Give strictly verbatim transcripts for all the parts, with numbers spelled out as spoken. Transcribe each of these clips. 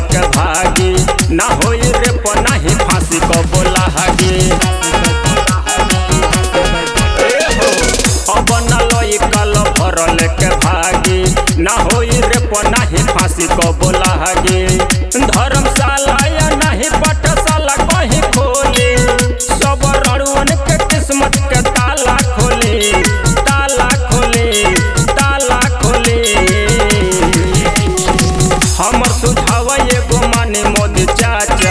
के भागी ना होई रे पनाही फांसी को बोला हागी अब न लोई कल भरल के भागी ना होई रे पनाही फांसी को बोला हागी धर्मशाला या नहीं पाठशाला कहीं खोली सब रणवन के किस्मत के ताला खोली ताला खोली ताला खोली हमर सुझाव एगो माने मोदी चाचा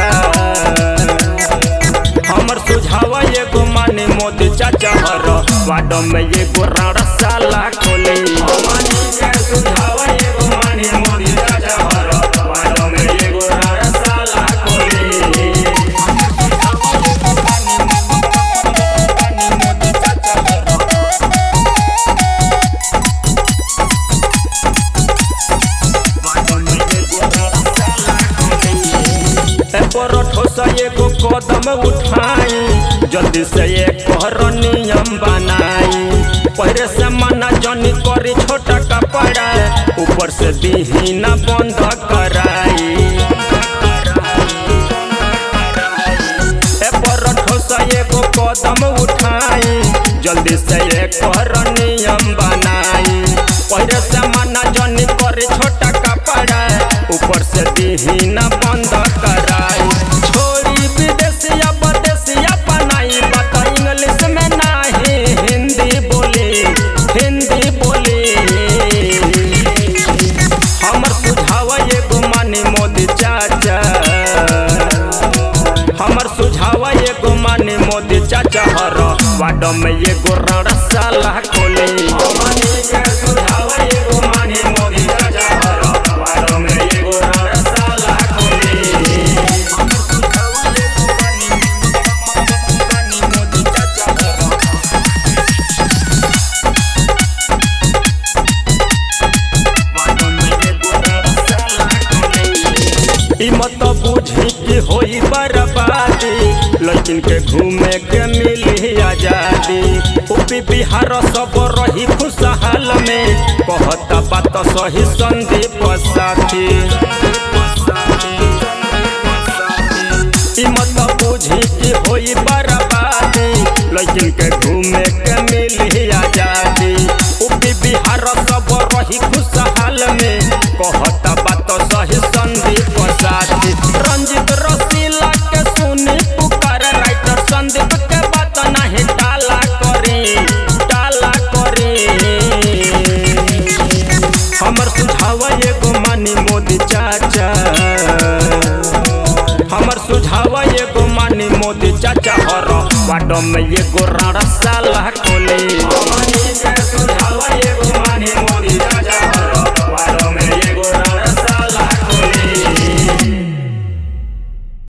हमर सुझाव एगो माने मोदी चाचा हर वार्ड में एगो रणशाला खोली सुझाव एगो माने मोदी चाचा हर वार्ड में एगो रणशाला खोली ठोसा एगो कदम उठाई जल्दी से एक नियम बनाई पहले से मना जनी करी छोटा कपड़ा ऊपर से दीहीना बंद कराई ठोसा एगो कदम उठाई जल्दी से एक नियम बनाई पहले से मना जनी करी छोटा कपड़ा ऊपर से दीहीना बंद कराई छोरी विदेशिया बदेशिया बनाई बता इंग्लिश में नहीं हिंदी बोली हिंदी बोली हमर सुझाव एगो माने मोदी चाचा हमर सुझाव एगो माने मोदी चाचा हर वार्ड में एगो रणशाला खोली सुझाव एगो माने मोदी चाचा हर वार्ड में एगो रणशाला खोली मत बुझी कि होई बर्बादी लेकिन के घूमे के मिली आजादी यूपी बिहार सब रही खुशहाल में कहता बात सही संदीप साथी मत बुझी कि होई बर्बादी लेकिन के घूमे के मिली आजादी यूपी बिहार सब रही खुशहाल में कहता बात सही संदीप साथी रंजित रसीला के सुनी पुकार राइटर संदीप के बात नहीं टाला करी टाला करी हमर सुझाव एगो मानी मोदी चाचा हमर सुझाव एगो मानी मोदी चाचा हर वार्ड में एगो रणशाला खोली सुझाव